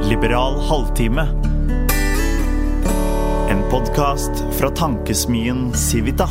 Liberal halvtime. En podcast fra tankesmien Civita.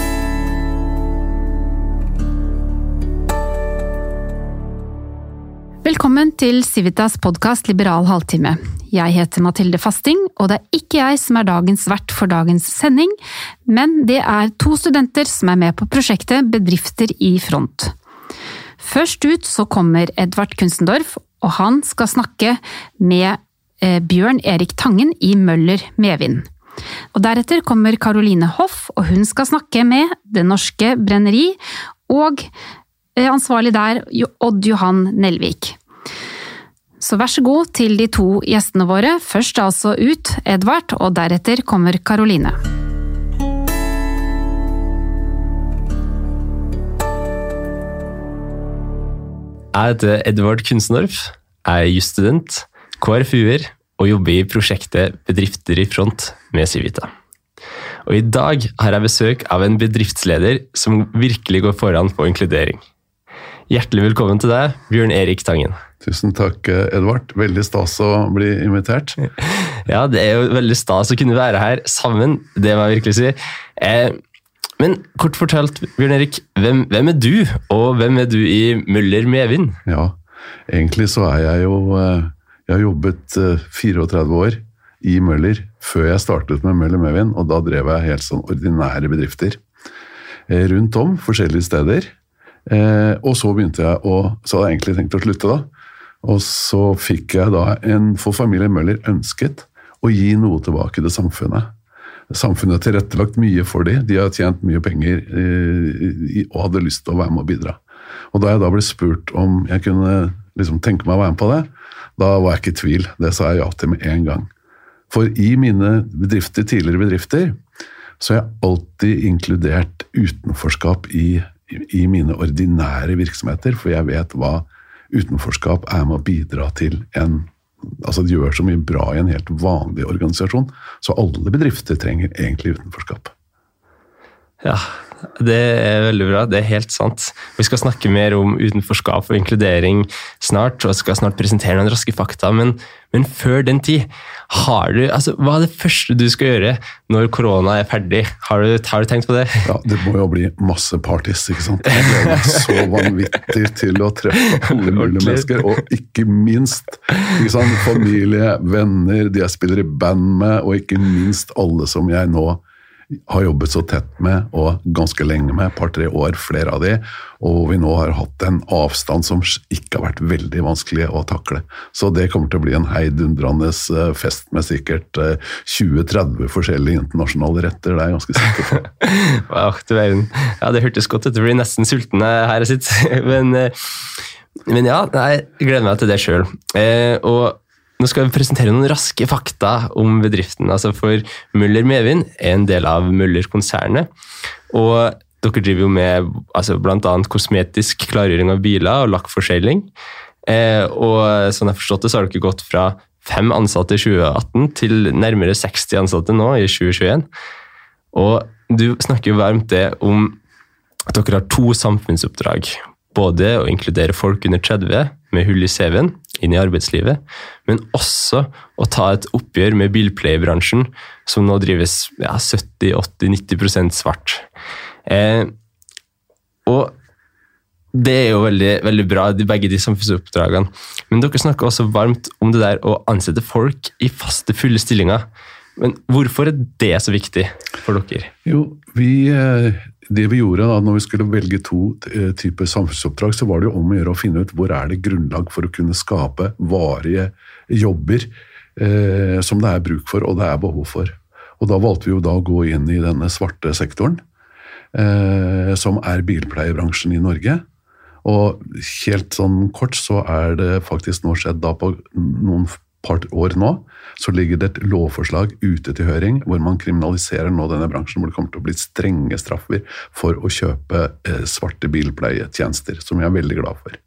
Velkommen til Civitas podcast Liberal halvtime. Jeg heter Mathilde Fasting, og det er ikke jeg som er dagens vert for dagens sending, men det er 2 studenter som er med på prosjektet Bedrifter i front. Først ut så kommer Edvard Kunstendorf, og han skal snakke med Bjørn Erik Tangen i Møller Medvind. Og deretter kommer Caroline Hoff, og hun skal snakke med Det Norske Brenneri, og ansvarlig der Odd Johan Nelvik. Så vær så god til de 2 gjestene våre. Først altså ut Edvard, og deretter kommer Caroline. Jeg heter Edvard Kunstendorf, jeg er jusstudent, KrFU-er og jobber i prosjektet Bedrifter i front med Civita. Og i dag har jeg besøk av en bedriftsleder som virkelig går foran på inkludering. Hjertelig velkommen til deg, Bjørn Erik Tangen. Tusen takk, Edvard. Veldig stas å bli invitert. Ja, det er jo veldig stas å kunne være her sammen, det må jeg virkelig si. Men kort fortalt, Bjørn Erik, hvem er du, og hvem er du i Møller Medvind? Ja, egentlig så er jeg jo, jeg har jobbet 34 år i Møller, før jeg startet med Møller Medvind, og da drev jeg helt sånn ordinære bedrifter rundt om, forskjellige steder. Og så begynte jeg så hadde jeg egentlig tenkt å slutte da, og så fikk jeg da for familien Møller ønsket å gi noe tilbake til samfunnet. Samfunnet har tilrettelagt mye for dem, de har tjent mye penger og hadde lyst til å være med og bidra. Og da jeg da ble spurt om jeg kunne liksom tenke meg å være med på det, da var jeg ikke i tvil, det sa jeg ja til med en gang. For i mine bedrifter, tidligere bedrifter, så har jeg alltid inkludert utenforskap i mine ordinære virksomheter, for jeg vet hva utenforskap er med å bidra til altså det gjør så mye bra i en helt vanlig organisasjon, så alle bedrifter trenger egentlig utenforskap. Ja, det er veldig bra, det er helt sant. Vi skal snakke mer om utenforskap og inkludering snart, og skal snart presentere noen raske fakta, men før den tid, hva er det første du skal gjøre når korona er ferdig? Har du tenkt på det? Ja, det må jo bli masse parties, ikke sant? Jeg gleder meg så vanvittig til å treffe alle mulige mennesker, og ikke minst ikke sant, familie, venner, de jeg spiller i band med, og ikke minst alle som jeg nå har jobbet så tett med, og ganske lenge med, 2-3 år, flere av de, og vi nå har hatt en avstand som ikke har vært veldig vanskelig å takle. Så det kommer til å bli en heidundrende fest med sikkert 20-30 forskjellige internasjonale retter, det er jeg ganske sikker på. Wow, du verden. Ja, det hørtes godt ut, det blir nesten sulten her jeg sitter. Men ja, jeg gleder meg til det selv. Og nå skal vi presentere noen raske fakta om bedriften. Altså for Møller Medvind er en del av Møller-konsernet, og dere driver jo med blant annet kosmetisk klargjøring av biler og lakkforsegling. Og sånn jeg forstått det, så har dere gått fra 5 ansatte i 2018 til nærmere 60 ansatte nå i 2021. Og du snakker jo varmt det om at dere har 2 samfunnsoppdrag. Både å inkludere folk under 30 med hull i CV-en inn i arbeidslivet, men også å ta et oppgjør med bilpleiebransjen, som nå drives 70-80-90% svart. Og det er jo veldig, veldig bra, begge de samfunnsoppdragene. Men dere snakker også varmt om det der å ansette folk i faste, fulle stillinger. Men hvorfor er det så viktig for dere? Jo, det vi gjorde da, når vi skulle velge 2 typer samfunnsoppdrag, så var det jo om å gjøre å finne ut hvor er det grunnlag for å kunne skape varige jobber som det er bruk for og det er behov for. Og da valgte vi jo da å gå inn i denne svarte sektoren, som er bilpleiebransjen i Norge. Og helt sånn kort så er det faktisk nå skjedd da på noen par år nå, så ligger det et lovforslag ute til høring hvor man kriminaliserer nå denne bransjen, hvor det kommer til å bli strenge straffer for å kjøpe svarte bilpleietjenester, som jeg er veldig glad for.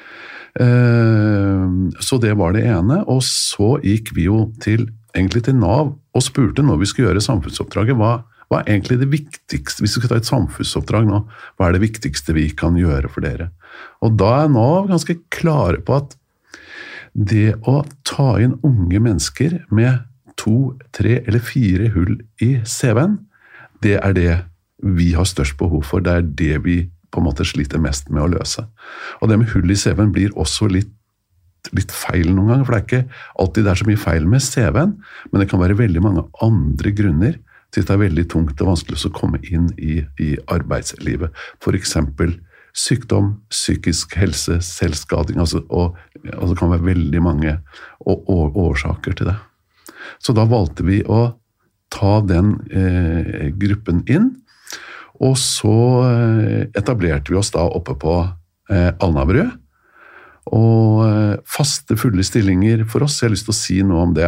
Så det var det ene, og så gikk vi jo egentlig til NAV og spurte når vi skulle gjøre samfunnsoppdraget, hva er egentlig det viktigste, hvis vi skal ta et samfunnsoppdrag nå, hva er det viktigste vi kan gjøre for dere? Og da er NAV ganske klare på at Det å ta inn unge mennesker med 2, 3 eller 4 hull i CV-en, det det vi har størst behov for. Det det vi på en måte sliter mest med å løse. Og det med hull i CV-en blir også litt feil noen ganger, for det ikke alltid det så mye feil med CV-en, men det kan være veldig mange andre grunner til at det veldig tungt og vanskelig å komme inn i arbeidslivet. For eksempel sykdom, psykisk helse, selvskading, og det kan være veldig mange årsaker til det. Så da valgte vi å ta den gruppen inn, og så etablerte vi oss da oppe på Alnabru, og faste, fulle stillinger for oss. Jeg har lyst til å si noe om det.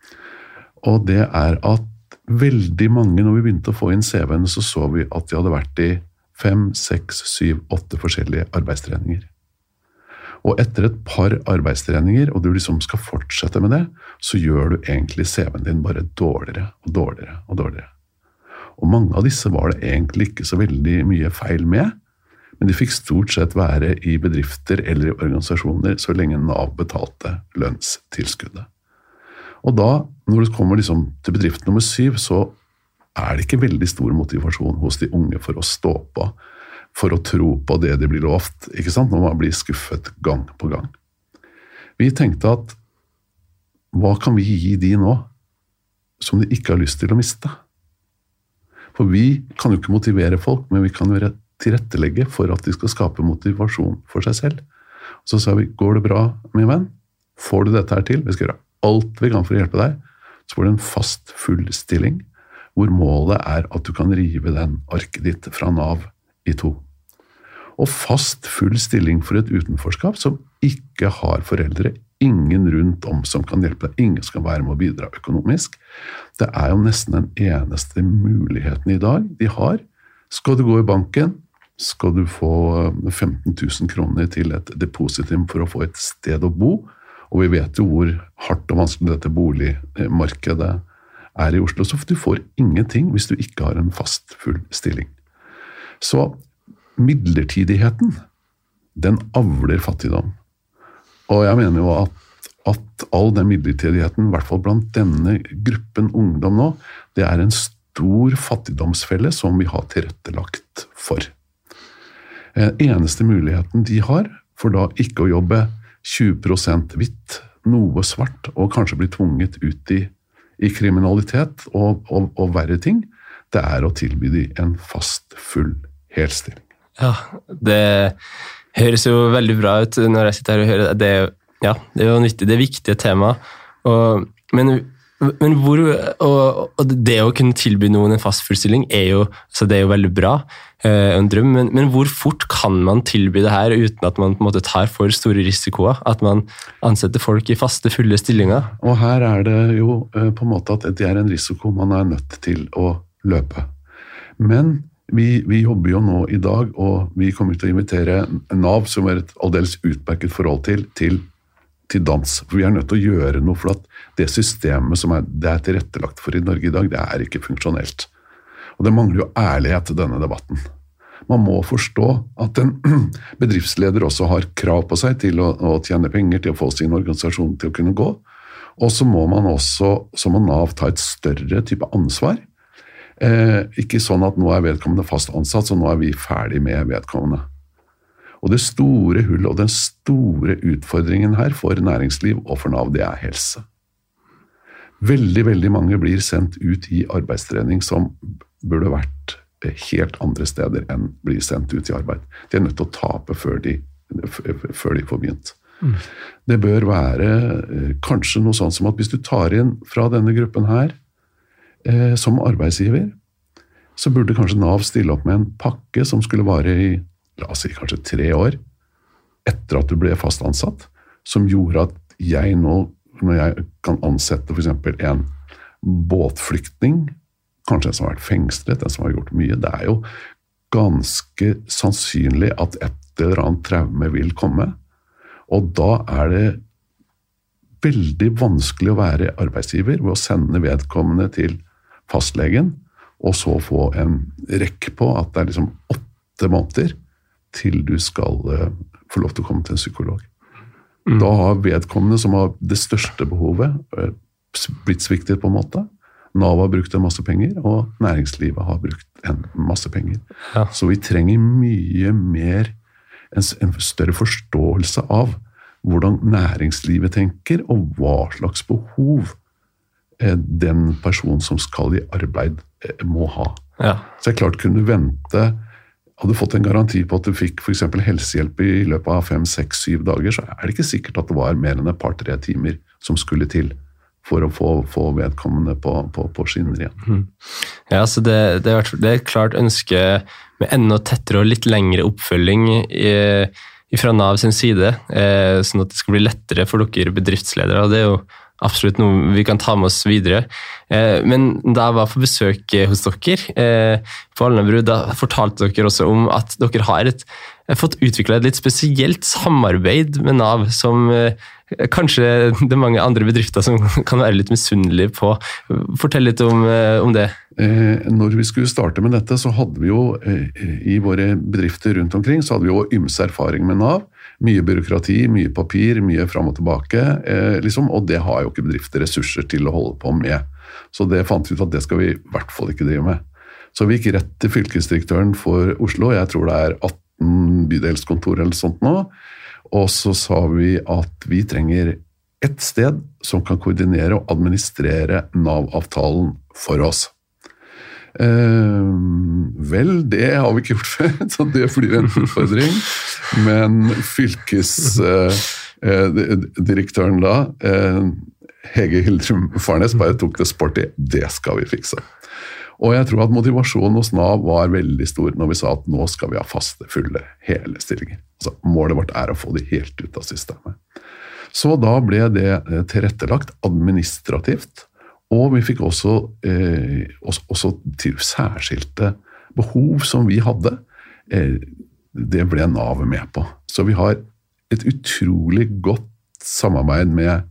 Og det at veldig mange, når vi begynte å få inn CV-ene, så vi at de hadde vært i 5, 6, 7, 8 forskjellige arbeidstreninger. Og etter et par arbeidstreninger, og du liksom skal fortsette med det, så gjør du egentlig CV-en din bare dårligere og dårligere og dårligere. Og mange av disse var det egentlig ikke så veldig mye feil med, men de fikk stort sett være i bedrifter eller i organisasjoner så lenge Nav betalte lønnstilskuddet. Og da, når du kommer liksom til bedrift nummer 7, så det ikke veldig stor motivasjon hos de unge for å stå på, for å tro på det de blir lovt, ikke sant? Når man blir skuffet gang på gang. Vi tenkte at, hva kan vi gi de nå, som de ikke har lyst til å miste? For vi kan jo ikke motivere folk, men vi kan jo tilrettelegge for at de skal skape motivasjon for seg selv. Så sa vi, går det bra, min venn? Får du dette her til? Vi skal gjøre alt vi kan for å hjelpe deg. Så får du en fast, full stilling, hvor målet at du kan rive den arket ditt fra Nav i 2. Og fast, full stilling for et utenforskap som ikke har foreldre, ingen rundt om som kan hjelpe deg, ingen skal være med å bidra økonomisk. Det jo nesten den eneste muligheten i dag de har. Skal du gå i banken, skal du få 15 000 kroner til et depositum for å få et sted å bo, og vi vet jo hvor hardt og vanskelig dette boligmarkedet i Oslo, så du får ingenting hvis du ikke har en fast, full stilling. Så midlertidigheten, den avler fattigdom. Og jeg mener jo at all den midlertidigheten, i hvert fall blant denne gruppen ungdom nå, det en stor fattigdomsfelle som vi har tilrettelagt for. Eneste muligheten de har, for da ikke å jobbe 20% hvitt, noe svart, og kanskje bli tvunget ut i kriminalitet og verre ting, det å tilby de en fast, full helstilling. Ja, det høres jo veldig bra ut når jeg sitter her og hører det. Det jo nyttig, det viktige tema. Men hvor, og det å kunne tilby noen en fast fullstilling jo, så det jo veldig bra, en drøm, men hvor fort kan man tilby det her uten at man på en måte tar for store risikoer, at man ansetter folk i faste, fulle stillinger? Og her det jo på en måte at det en risiko man nødt til å løpe. Men vi jobber jo nå i dag, og vi kommer til å invitere Nav, som et aldeles utmerket forhold til dans. For vi nødt til å gjøre noe, for at det systemet som det tilrettelagt for i Norge i dag, det ikke funksjonelt. Og det mangler jo ærlighet i denne debatten. Man må forstå at en bedriftsleder også har krav på seg til å tjene penger, til å få sin organisasjon til å kunne gå. Og så må man også, så må Nav ta et større type ansvar. Ikke sånn at nå vedkommende fast ansatt, så nå vi ferdig med vedkommende. Og det store hullet og den store utfordringen her for næringsliv og for Nav, det helse. Veldig, veldig mange blir sendt ut i arbeidstrening som burde vært helt andre steder enn blir sendt ut i arbeid. De nødt til å tape før de får begynt. Det bør være kanskje noe sånt som at hvis du tar inn fra denne gruppen her, som arbeidsgiver, så burde kanskje Nav stille opp med en pakke som skulle vare i, la oss si, kanskje 3 år etter at du ble fast ansatt, som gjorde at jeg nå, når jeg kan ansette for eksempel en båtflyktning, kanskje en som har vært fengslet, en som har gjort mye, det jo ganske sannsynlig at et eller annet traume vil komme, og da det veldig vanskelig å være arbeidsgiver ved å sende vedkommende til fastlegen, og så få en rekk på at det liksom 8 måneder til du skal få lov til å komme til en psykolog. Da har vedkommende som har det største behovet blitt sviktet på en måte. Nav har brukt en masse penger, og næringslivet har brukt en masse penger. Ja. Så vi trenger mye mer, en større forståelse av hvordan næringslivet tenker, og hva slags behov den personen som skal i arbeid må ha. Ja. Så jeg klart kunne vente, hadde fått en garanti på at du fikk for eksempel helsehjelp i løpet av 5, 6, 7 dager, så er det ikke sikkert at det var mer enn et par, 3 timer som skulle til for å få vedkommende på skinner igjen. Ja, så det er et klart ønske med enda tettere og litt lengre oppfølging fra Nav sin side, sånn at det skal bli lettere for dere bedriftsledere, og det er jo absolutt noe vi kan ta med oss videre. Men da jeg var på besøk hos dere på Alnabru, da fortalte dere også om at dere har fått utviklet et litt spesielt samarbeid med Nav, som kanskje det er mange andre bedrifter som kan være litt misunnelige på. Fortell litt om det. Når vi skulle starte med dette, så hadde vi jo i våre bedrifter rundt omkring, så hadde vi jo ymse erfaring med Nav. Mye byråkrati, mye papir, mye fram og tilbake, liksom, og det har jo ikke bedrifter ressurser til å holde på med. Så det fant vi ut at det skal vi i hvert fall ikke drive med. Så vi gikk rett til fylkesdirektøren for Oslo, jeg tror det er 18 bydelskontor eller sånt nå, og så sa vi at vi trenger et sted som kan koordinere og administrere Nav-avtalen for oss. Vel, det har vi ikke gjort før, så det blir en utfordring. Men fylkesdirektøren da, Hege Hildrum Farnes, bare tok det sporty. Det skal vi fikse. Og jeg tror at motivasjonen hos Nav var veldig stor når vi sa at nå skal vi ha faste, fulle, hele stillinger. Altså, målet vårt er å få det helt ut av systemet. Så da ble det tilrettelagt administrativt, og vi fikk også til særskilte behov som vi hadde. Det ble Nav med på. Så vi har et utrolig godt samarbeid med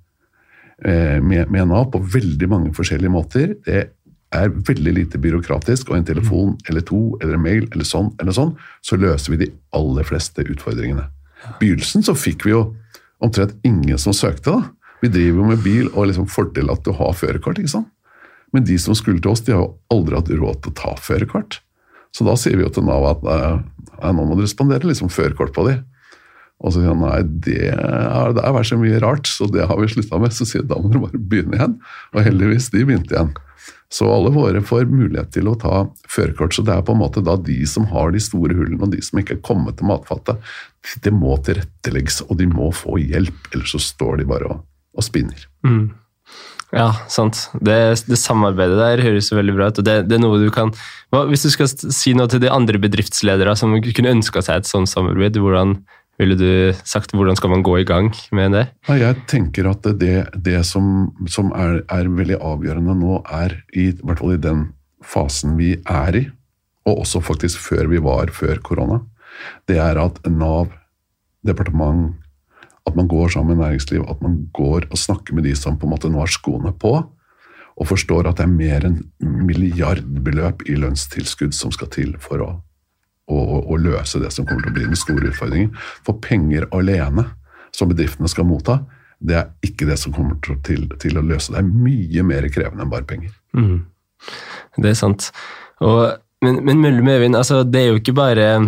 Nav på veldig mange forskjellige måter. Det er veldig lite byråkratisk, og en telefon eller 2, eller en mail, eller sånn, så løser vi de aller fleste utfordringene. Begynnelsen så fikk vi jo omtrent ingen som søkte da. Vi driver jo med bil, og liksom fordel at du har førerkort, ikke sant? Men de som skulle til oss, de har jo aldri hatt råd til å ta førerkort. Så da sier vi jo til Nav at nå må dere spandere liksom førerkort på de. Og så sier han, nei, det er vært så mye rart, så det har vi sluttet med. Så sier da må dere bare begynne igjen. Og heldigvis, de begynte igjen. Så alle våre får mulighet til å ta førerkort, så det er på en måte da de som har de store hullene, og de som ikke er kommet til matfattet, det må tilrettelegges, og de må få hjelp, ellers så står de bare og spinner. Ja, sant. Det samarbeidet der høres veldig bra ut, og det er noe du kan... Hvis du skal si noe til de andre bedriftsledere som kunne ønske seg et sånt samarbeid, hvordan ville du sagt, hvordan skal man gå i gang med det? Ja, jeg tenker at det som er veldig avgjørende nå er, i hvert fall i den fasen vi er i, og også faktisk før korona, det er at Nav, departement, at man går sammen med næringsliv, at man går og snakker med de som på en måte nå har skoene på, og forstår at det er mer enn milliardbeløp i lønnstilskudd som skal til for å løse det som kommer til å bli den store utfordringen. For penger alene som bedriftene skal motta, det er ikke det som kommer til å løse. Det er mye mer krevende enn bare penger. Det er sant. Men Møller Medvind, altså, det er jo ikke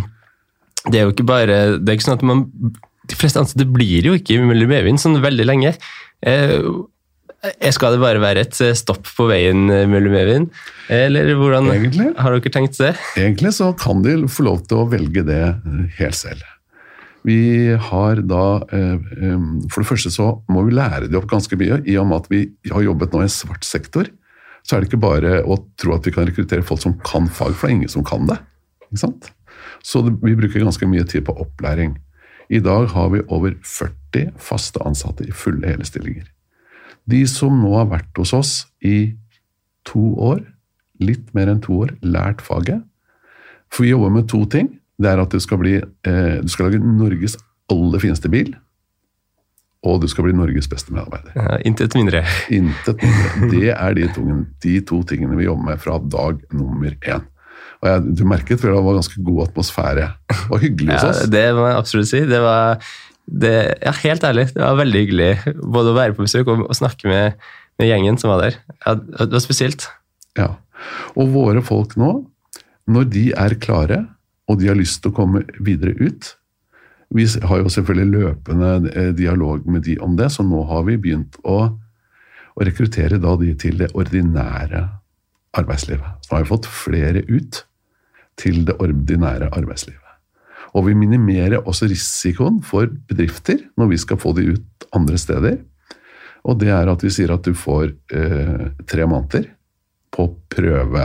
sånn at de fleste ansatte blir jo ikke Møller Medvind sånn veldig lenge. Skal det bare være et stopp på veien, Møller Medvind? Eller hvordan har dere tenkt det? Egentlig så kan de få lov til å velge det helt selv. Vi har da, for det første så må vi lære det opp ganske mye, i og med at vi har jobbet nå i en svart sektor, så er det ikke bare å tro at vi kan rekruttere folk som kan fag, for det er ingen som kan det. Ikke sant? Så vi bruker ganske mye tid på opplæring. I dag har vi over 40 faste ansatte i fulle hele stillinger. De som nå har vært hos oss i 2 år, litt mer enn 2 år, lært faget. For vi jobber med 2 ting. Det er at du skal lage Norges aller fineste bil, og du skal bli Norges beste medarbeider. Ja, intet mindre. Intet mindre. Det er de 2 tingene vi jobber med fra dag nummer 1. Og du merket for det var ganske god atmosfære. Det var hyggelig hos oss. Ja, det må jeg absolutt si. Det var helt ærlig, det var veldig hyggelig både å være på besøk og snakke med gjengen som var der. Ja, det var spesielt. Ja, og våre folk nå, når de klare, og de har lyst til å komme videre ut, vi har jo selvfølgelig løpende dialog med de om det, så nå har vi begynt å rekruttere da de til det ordinære arbeidslivet. Så har vi fått flere ut til det ordinære arbeidslivet. Og vi minimerer også risikoen for bedrifter når vi skal få de ut andre steder. Og det at vi sier at du får 3 måneder på å prøve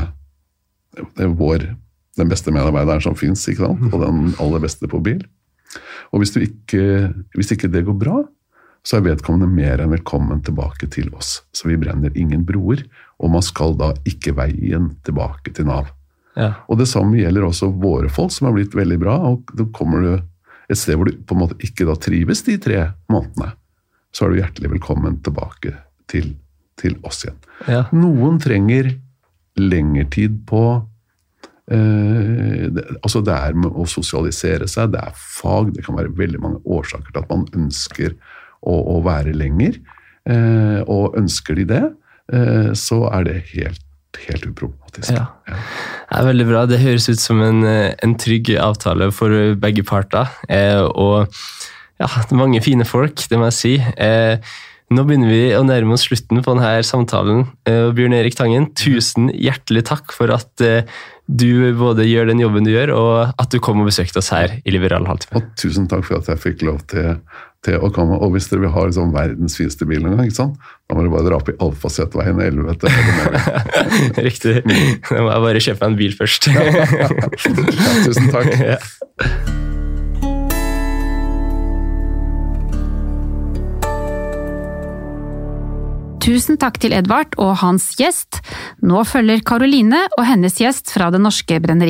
den beste medarbeideren som finnes, ikke sant? Og den aller beste på bil. Og hvis ikke det går bra, så vedkommende mer enn velkommen tilbake til oss. Så vi brenner ingen broer, og man skal da ikke veien tilbake til NAV. Ja. Og det samme gjelder også våre folk som har blitt veldig bra, og da kommer du et sted hvor du på en måte ikke da trives de 3 månedene, så er du hjertelig velkommen tilbake til oss igjen. Ja. Noen trenger lengre tid på altså det med å sosialisere seg, det fag, det kan være veldig mange årsaker til at man ønsker å være lenger, og ønsker de det, så det helt uproblematisk. Ja. Det veldig bra. Det høres ut som en trygg avtale for begge parter, og ja, mange fine folk, det må jeg si. Nå begynner vi å nærme oss slutten på denne samtalen. Bjørn Erik Tangen, tusen hjertelig takk for at du både gjør den jobben du gjør, og at du kom og besøkte oss her i Liberal Halvtime. Og tusen takk for at jeg fikk lov til å komme. Og hvis dere vil ha liksom verdens fineste bil noen gang, ikke sant? Da må dere bare dra opp i Alfasetveien 11. Riktig. Da må jeg bare kjøpe en bil først. Ja, tusen takk. Ja. Tusen takk til Edvard og hans gjest. Nå følger Karoline og hennes gjest fra Det Norske Brenneri.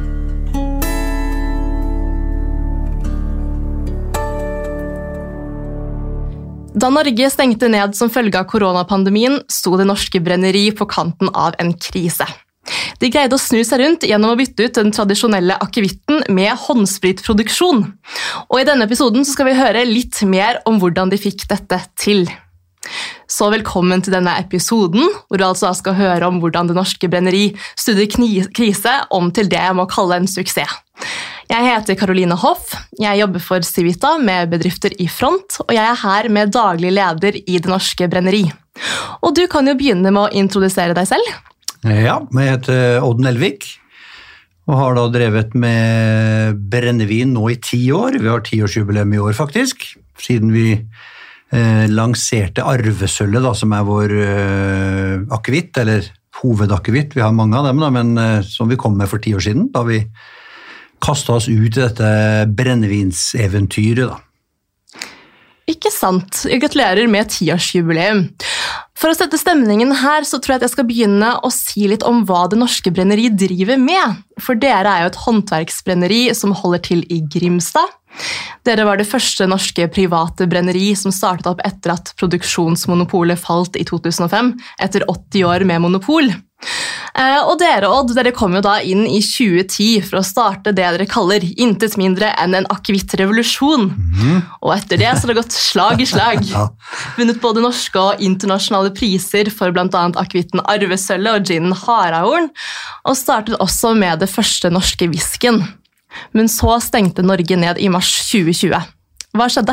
Da Norge stengte ned som følge av koronapandemien, sto Det Norske Brenneri på kanten av en krise. De greide å snu seg rundt gjennom å bytte ut den tradisjonelle akevitten med håndspritproduksjon. Og i denne episoden så skal vi høre litt mer om hvordan de fikk dette til. Så velkommen til denne episoden, hvor du altså skal høre om hvordan Det Norske Brenneri snudde krise om til det jeg må kalle en suksess. Jeg heter Karoline Hoff, jeg jobber for Civita med bedrifter i front, og jeg her med daglig leder i Det Norske Brenneri. Og du kan jo begynne med å introdusere deg selv. Ja, jeg heter Odd Nelvik, og har da drevet med brennevin nå i 10 år. Vi har 10-årsjubileum i år faktisk, siden vi lanserte arvesølvet, da, som vår akevitt, eller hovedakevitt. Vi har mange av dem, da, men som vi kom med for 10 år siden, da vi kastet oss ut i dette brennevinseventyret. Da. Ikke sant. Gratulerer med 10-årsjubileum. For å sette stemningen her, så tror jeg at jeg skal begynne å si litt om hva Det Norske Brenneri driver med. For dere jo et håndverksbrenneri som holder til i Grimstad. Dere var det første norske private brenneri som startet opp etter at produksjonsmonopolet falt i 2005, etter 80 år med monopol. Og dere, Odd, dere kom jo da inn i 2010 for å starte det dere kaller intet mindre enn en akevittrevolusjon. Og etter det så har det gått slag i slag. Vunnet både norske og internasjonale priser for blant annet akevitten Arvesølvet og ginen Harahorn, og startet også med det første norske whisken. Men så stengte Norge ned i mars 2020. Hva skjedde?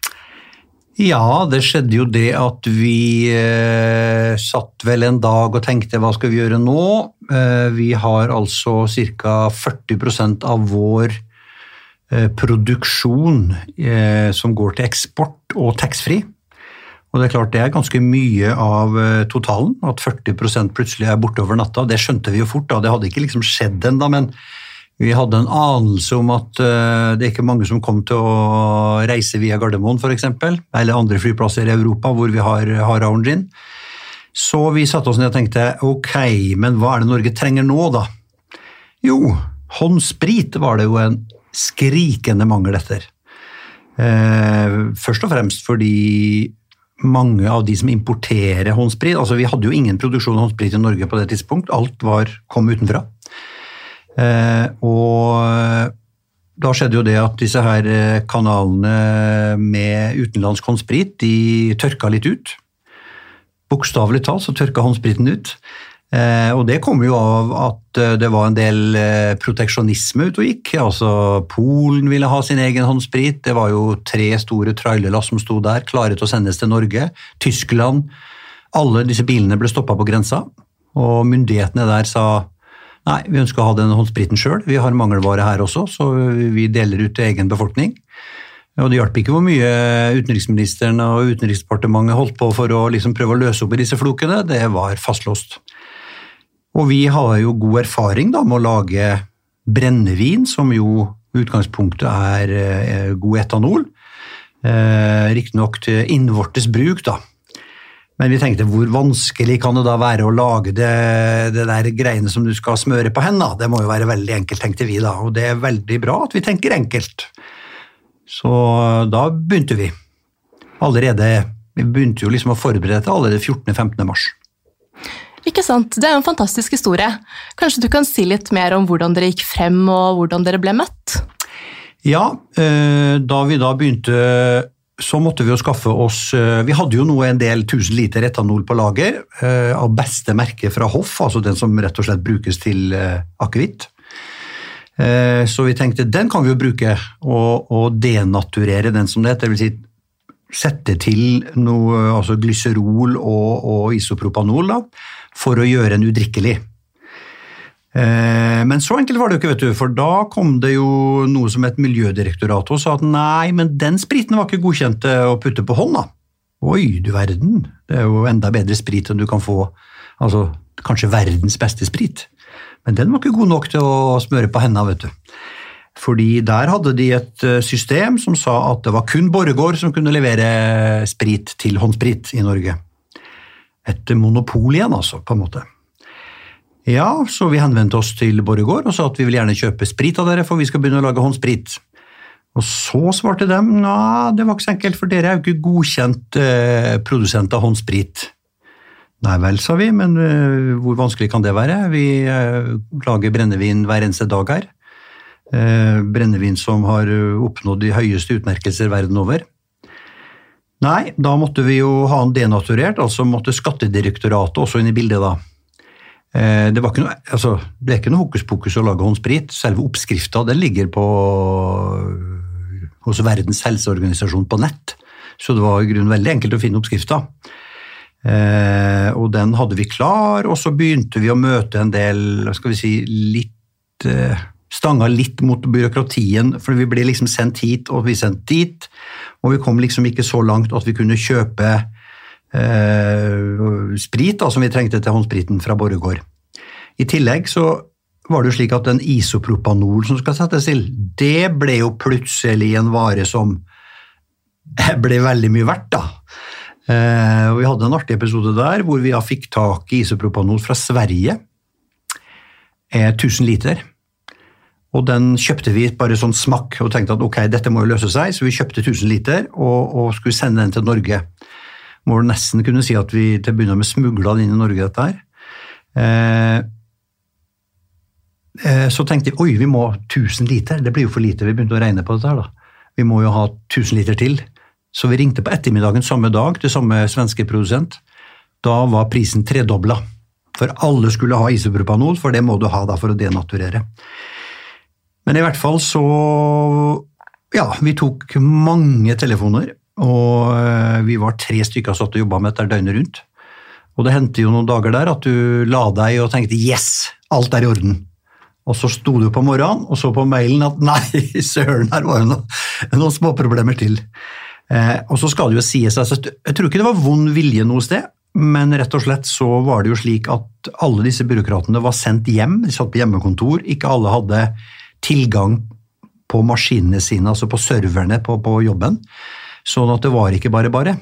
Ja, det skjedde jo det at vi satt vel en dag og tenkte, hva skal vi gjøre nå? Vi har altså ca. 40% av vår produksjon som går til eksport og tax-free. Og det klart, det ganske mye av totalen, at 40% plutselig borte over natta. Det skjønte vi jo fort, da. Det hadde ikke liksom skjedd enda, men vi hadde en anelse om at det ikke mange som kom til å reise via Gardermoen for eksempel, eller andre flyplasser i Europa hvor vi har Harahorn gin. Så vi satte oss ned og tenkte, ok, men hva det Norge trenger nå da? Jo, håndsprit var det jo en skrikende mangel etter. Først og fremst fordi mange av de som importerer håndsprit, altså vi hadde jo ingen produksjon av håndsprit i Norge på det tidspunkt, alt kom utenfra. Og da skjedde jo det at disse her kanalene med utenlandsk håndsprit, de tørka litt ut. Bokstavelig talt så tørka håndspriten ut. Og det kom jo av at det var en del proteksjonisme ute og gikk. Altså Polen ville ha sin egen håndsprit. Det var jo 3 store trailerlass som stod der, klare til å sendes til Norge. Tyskland. Alle disse bilene ble stoppet på grensa. Og myndighetene der sa nei, vi ønsker å ha den håndspriten selv. Vi har mangelvare her også, så vi deler ut til egen befolkning. Og det hjalp ikke hvor mye utenriksministeren og utenriksdepartementet holdt på for å liksom prøve å løse opp i disse flokene. Det var fastlåst. Og vi har jo god erfaring da, med å lage brennevin, som jo utgangspunktet er god etanol. Riktig nok til innvortes bruk da. Men vi tenkte, hvor vanskelig kan det da være å lage det der greiene som du skal smøre på hendene? Det må jo være veldig enkelt, tenkte vi da, og det er veldig bra at vi tenker enkelt. Så da begynte vi. Vi begynte jo liksom å forberede til allerede 14.-15. mars. Ikke sant, det er jo en fantastisk historie. Kanskje du kan si litt mer om hvordan dere gikk frem og hvordan dere ble møtt? Ja, da vi da begynte, så måtte vi jo skaffe oss, vi hadde jo en del 1000 liter etanol på lager, av beste merke fra Hoff, altså den som rett og slett brukes til akevitt. Så vi tenkte, den kan vi jo bruke og denaturere den som det heter, det vil si sette til noe, altså glycerol og isopropanol da, for å gjøre den udrikkelig. Men så enkelt var det jo ikke, vet du, for da kom det jo noe som et miljødirektorat og sa at nei, men den spriten var ikke godkjent å putte på hånda. Oi, du verden, det er jo enda bedre sprit enn du kan få, altså kanskje verdens beste sprit. Men den var ikke god nok til å smøre på hendene, vet du. Fordi der hadde de et system som sa at det var kun Borregaard som kunne levere sprit til håndsprit i Norge. Et monopol igjen, altså, på en måte. Ja, så vi henvendte oss til Borregaard og sa at vi vil gjerne kjøpe sprit av dere, for vi skal begynne å lage håndsprit. Og så svarte de, nei, det var ikke så enkelt, for dere er jo ikke godkjent produsent av håndsprit. Nei vel, sa vi, men hvor vanskelig kan det være? Vi lager brennevin hver eneste dag her. Brennevin som har oppnådd de høyeste utmerkelser verden over. Nei, da måtte vi jo ha den denaturert, altså måtte Skattedirektoratet også inn i bildet da. Det er ikke noe hokus pokus å lage håndsprit, selve oppskriften den ligger hos Verdens helseorganisasjon på nett, så det var i grunnen veldig enkelt å finne oppskriften. Og den hadde vi klar, og så begynte vi å møte en del, skal vi si, stanga litt mot byråkratien, for vi ble liksom sendt hit, og vi sendt dit, og vi kom liksom ikke så langt at vi kunne kjøpe sprit da, som vi trengte til håndspriten fra Borregaard. I tillegg så var det jo slik at den isopropanol som skal settes til, det ble jo plutselig en vare som ble veldig mye verdt da. Og vi hadde en artig episode der, hvor vi fikk tak i isopropanol fra Sverige, 1000 liter, og den kjøpte vi bare sånn smakk, og tenkte at ok, dette må jo løse seg, så vi kjøpte 1000 liter, og skulle sende den til Norge. Må nesten kunne si at vi til å begynne med smuglet inn i Norge dette her. Så tenkte jeg, oi, vi må ha 1000 liter, det blir jo for lite, vi begynte å regne på dette her da. Vi må jo ha 1000 liter til. Så vi ringte på ettermiddagen samme dag til samme svenske produsent. Da var prisen tredoblet, for alle skulle ha isopropanol, for det må du ha da for å denaturere. Men i hvert fall så, ja, vi tok mange telefoner, og vi var 3 stykker satt og jobbet med dette døgnet rundt. Og det hendte jo noen dager der at du la deg og tenkte, yes, alt er i orden. Og så sto du på morgenen og så på mailen at nei, søren, her var jo noen små problemer til. Og så skal det jo sies, altså, jeg tror ikke det var vond vilje noe sted, men rett og slett så var det jo slik at alle disse byråkratene var sendt hjem, de satt på hjemmekontor, ikke alle hadde tilgang på maskinene sine, altså på serverne på jobben, sånn at det var ikke bare.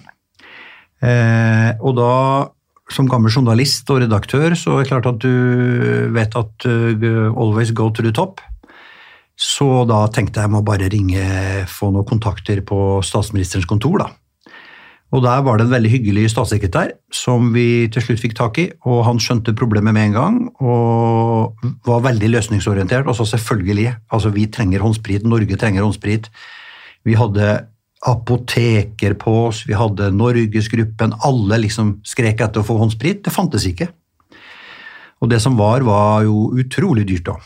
Og da, som gammel journalist og redaktør, så er det klart at du vet at always go to the top. Så da tenkte jeg må bare få noen kontakter på statsministerens kontor da. Og der var det en veldig hyggelig statssekretær som vi til slutt fikk tak i, og han skjønte problemet med en gang, og var veldig løsningsorientert, og så selvfølgelig, altså vi trenger håndsprit, Norge trenger håndsprit. Vi hadde apoteker på oss, vi hadde Norgesgruppen, alle liksom skrek etter å få håndsprit, det fantes ikke. Og det som var jo utrolig dyrt da.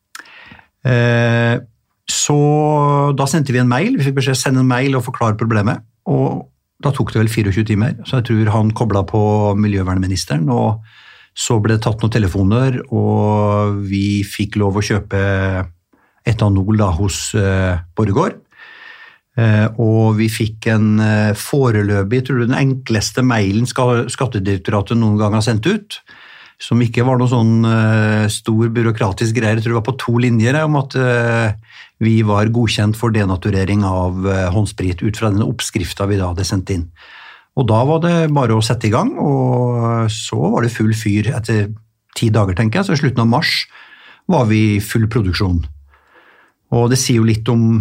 Så da sendte vi en mail, vi fikk beskjed sende en mail og forklare problemet, og da tok det vel 24 timer, så jeg tror han koblet på miljøvernministeren, og så ble det tatt noen telefoner, og vi fikk lov å kjøpe etanol da hos Borregaard, og vi fikk en foreløpig, tror du den enkleste mailen Skattedirektoratet noen gang har sendt ut, som ikke var noe sånn stor byråkratisk greier, jeg tror det var på 2 linjer om at vi var godkjent for denaturering av håndsprit ut fra den oppskriften vi da hadde sendt inn. Og da var det bare å sette i gang, og så var det full fyr etter 10 dager, tenker jeg, så i slutten av mars var vi i full produksjon. Og det sier jo litt om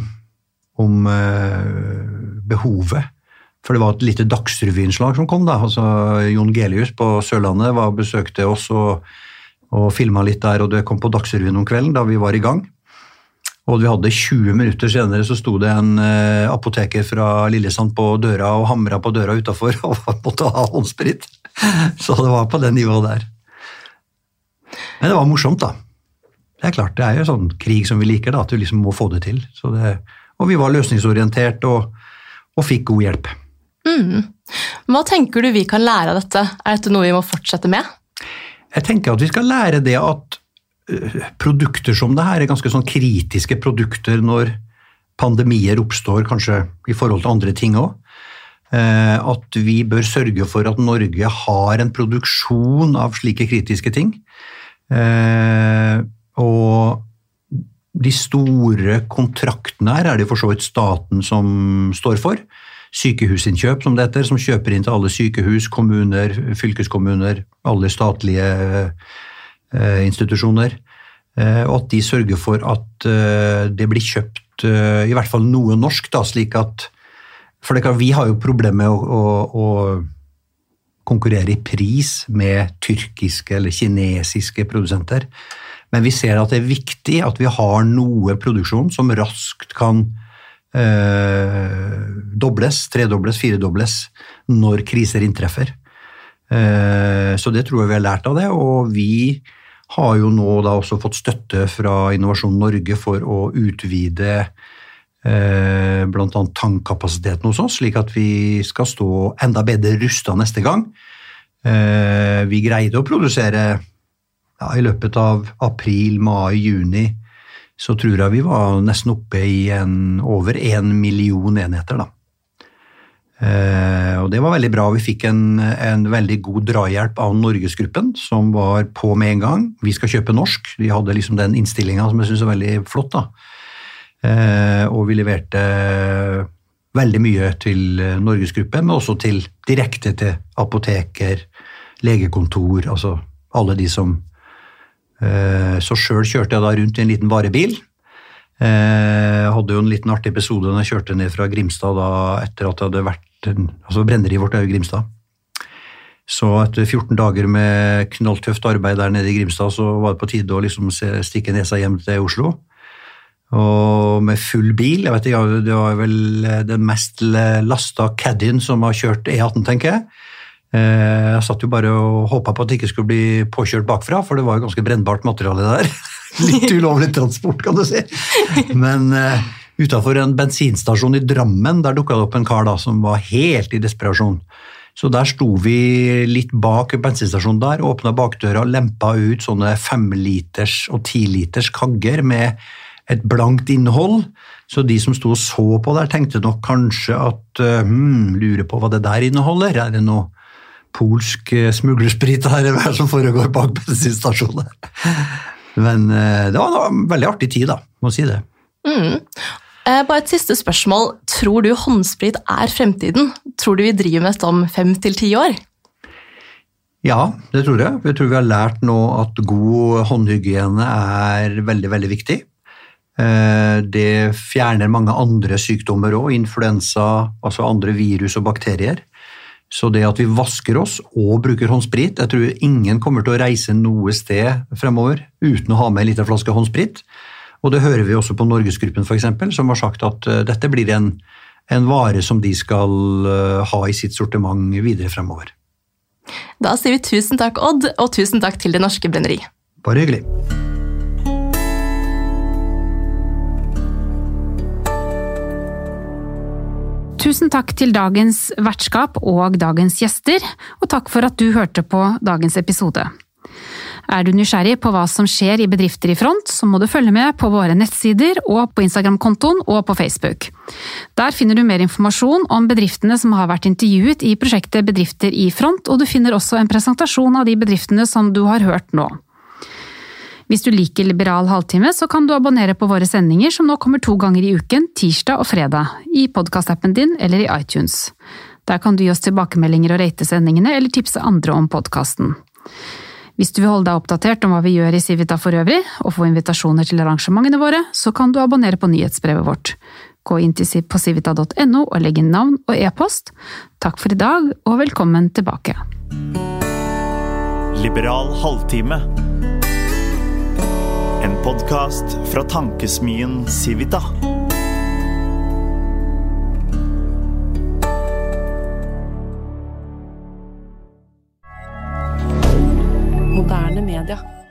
behovet, for det var et lite dagsrevyinnslag som kom da, altså Jon Gelius på Sørlandet besøkte oss og filmet litt der, og det kom på Dagsrevyen om kvelden da vi var i gang. Og vi hadde 20 minutter senere så sto det en apoteker fra Lillesand på døra og hamret på døra utenfor og måtte ha håndsprit. Så det var på det nivået der. Men det var morsomt da. Det klart, det jo sånn krig som vi liker da, at vi liksom må få det til. Og vi var løsningsorientert og fikk god hjelp. Hva tenker du vi kan lære av dette? Dette noe vi må fortsette med? Jeg tenker at vi skal lære det at produkter som det her ganske sånn kritiske produkter når pandemier oppstår, kanskje i forhold til andre ting også. At vi bør sørge for at Norge har en produksjon av slike kritiske ting. Og de store kontraktene her det for så vidt staten som står for. Sykehusinnkjøp, som det heter, som kjøper inn til alle sykehus, kommuner, fylkeskommuner, alle statlige institusjoner, og at de sørger for at det blir kjøpt i hvert fall noe norsk, da, slik at, for det kan, vi har jo problemer med å konkurrere i pris med tyrkiske eller kinesiske produsenter, men vi ser at det viktig at vi har noe produksjon som raskt kan dobles, tredobles, firedobles når kriser inntreffer. Så det tror jeg vi har lært av det, og vi har jo nå da også fått støtte fra Innovasjon Norge for å utvide blant annet tankkapasiteten hos oss, slik at vi skal stå enda bedre rustet neste gang. Vi greide å produsere i løpet av april, mai, juni, så tror jeg vi var nesten oppe i over 1 million enheter da. Og det var veldig bra. Vi fikk en veldig god drahjelp av Norgesgruppen, som var på med en gang. Vi skal kjøpe norsk. De hadde liksom den innstillingen som jeg synes veldig flott da. Og vi leverte veldig mye til Norgesgruppen, men også direkte til apoteker, legekontor, altså alle de som så selv kjørte jeg da rundt i en liten varebil. Jeg hadde jo en liten artig episode når jeg kjørte ned fra Grimstad da, etter at det hadde vært brenneri vårt jo Grimstad. Så etter 14 dager med knalltøft arbeid der nede i Grimstad, så var det på tide å liksom stikke nesa hjem til Oslo. Og med full bil, jeg vet ikke, det var vel den mest lastet Caddien som har kjørt E18, tenker jeg. Jeg satt jo bare og håpet på at det ikke skulle bli påkjørt bakfra, for det var jo ganske brennbart materiale der. Litt ulovlig transport, kan du si. Men utenfor en bensinstasjon i Drammen, der dukket det opp en kar da, som var helt i desperasjon. Så der sto vi litt bak bensinstasjonen der, åpnet bakdøra og lempet ut sånne 5-liters og 10-liters kagger med et blankt innhold. Så de som sto og så på der tenkte nok kanskje at lurer på hva det der inneholder. Det noe polsk smuglersprit her som foregår bak bensinstasjonen? Men det var en veldig artig tid da, må si det. Bare et siste spørsmål. Tror du håndsprit fremtiden? Tror du vi driver med dette om 5 til 10 år? Ja, det tror jeg. Jeg tror vi har lært nå at god håndhygiene veldig, veldig viktig. Det fjerner mange andre sykdommer også, influensa, altså andre virus og bakterier. Så det at vi vasker oss og bruker håndsprit, jeg tror ingen kommer til å reise noe sted fremover uten å ha med en liten flaske håndsprit. Og det hører vi også på Norgesgruppen for eksempel, som har sagt at dette blir en vare som de skal ha i sitt sortiment videre fremover. Da sier vi tusen takk, Odd, og tusen takk til Det Norske Brenneri. Bare hyggelig. Tusen takk til dagens vertskap og dagens gjester, og takk for at du hørte på dagens episode. Er du nysgjerrig på hva som skjer i bedrifter i front, så må du følge med på våre nettsider og på Instagram-kontoen og på Facebook. Der finner du mer informasjon om bedriftene som har vært intervjuet i prosjektet Bedrifter i front, og du finner også en presentasjon av de bedriftene som du har hørt nå. Hvis du liker Liberal halvtime, så kan du abonnere på våre sendinger som nå kommer 2 ganger i uken, tirsdag og fredag, i podcast-appen din eller i iTunes. Der kan du gi oss tilbakemeldinger og rate sendingene eller tipse andre om podcasten. Hvis du vil holde deg oppdatert om hva vi gjør i Civita for øvrig, og få invitasjoner til arrangementene våre, så kan du abonnere på nyhetsbrevet vårt. Gå inn på civita.no og legg inn navn og e-post. Takk for i dag, og velkommen tilbake. Liberal halvtime. En podcast fra tankesmien Civita. Moderne media.